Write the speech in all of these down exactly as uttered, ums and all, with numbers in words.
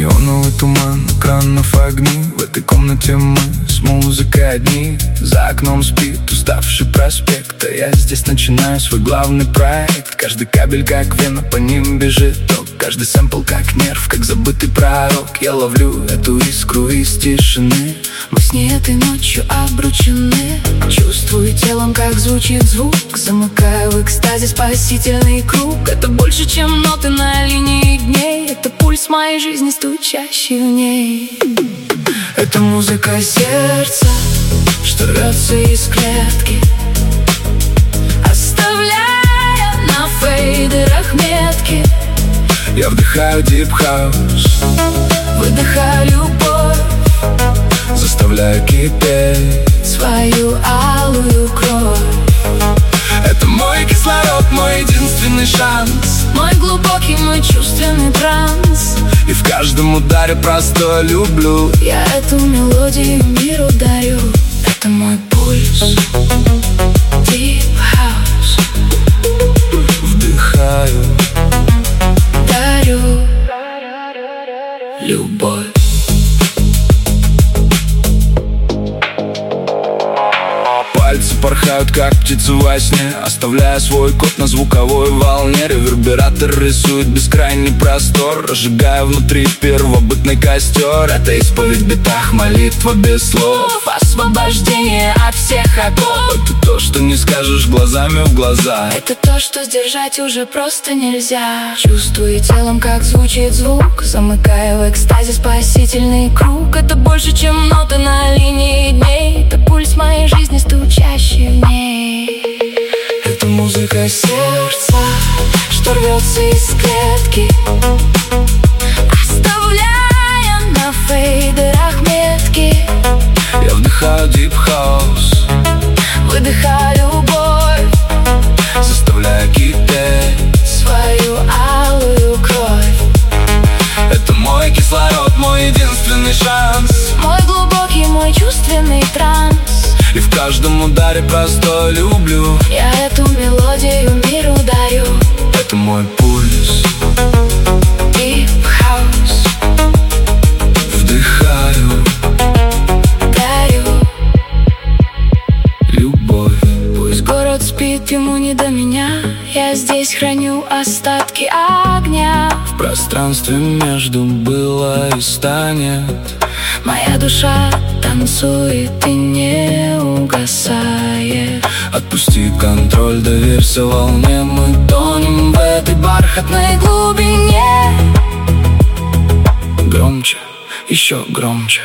Неоновый туман, экранов огни. В этой комнате мы с музыкой одни. За окном спит уставший проспект, а я здесь начинаю свой главный проект. Каждый кабель как вена, по ним бежит ток. Каждый сэмпл как нерв, как забытый пророк. Я ловлю эту искру из тишины. Мы с ней этой ночью обручены. Чувствую телом, как звучит звук. Замыкаю в экстазе спасительный круг. Это больше, чем ноты на линии дней. Это пульс моей жизни, стучащий в ней. Это музыка сердца, что рвется из клетки, оставляя на фейдерах метки. Я вдыхаю дип хаус, выдыхаю любовь, заставляю кипеть свою алую кровь. Это мой кислород, мой единственный шанс, мой глубокий, мой чувственный транс. И в каждом ударе просто люблю. Я эту мелодию миру дарю. Это мой пульс, Deep House. Вдыхаю, дарю любовь. Пальцы порхают, как птицы во сне, оставляя свой код на звуковой волне. Ревербератор рисует бескрайний простор, разжигая внутри первобытный костер. Это исповедь в битах, молитва без слов, освобождение от всех оков. Это то, что не скажешь глазами в глаза. Это то, что сдержать уже просто нельзя. Чувствую телом, как звучит звук, замыкая в экстазе спасительный круг. Это больше, чем ноты на линии дней. Это пульс моей жизни, стучащий в ней. Это музыка сердца, что рвется из клетки, оставляя на фейдерах метки. Я вдыхаю дип хаус, выдыхаю любовь, заставляя кипеть свою алую кровь. Это мой кислород, мой единственный шанс, мой глубокий, мой чувственный транс. И в каждом ударе просто люблю. Я эту мелодию миру дарю. Это мой пульс, Deep House. Вдыхаю, дарю любовь. Пусть город спит, ему не до меня. Я здесь храню остатки огня. В пространстве между было и станет. Моя душа танцует и не угасает. Отпусти контроль, доверься волне. Мы тонем в этой бархатной глубине. Громче, еще громче.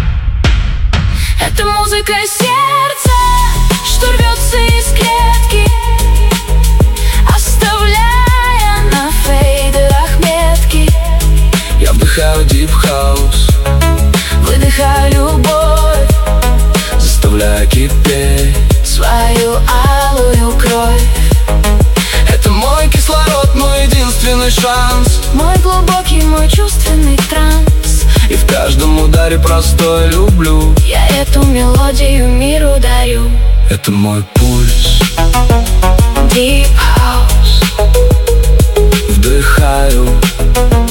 Это музыка сердца, что рвется из клетки, оставляя на фейдерах метки. Я вдыхаю дип хаус, выдыхаю любовь, заставляя кипеть свою алую кровь. Это мой кислород, мой единственный шанс, мой глубокий, мой чувственный транс. И в каждом ударе простой люблю. Я эту мелодию миру дарю. Это мой пульс, Deep House. Вдыхаю,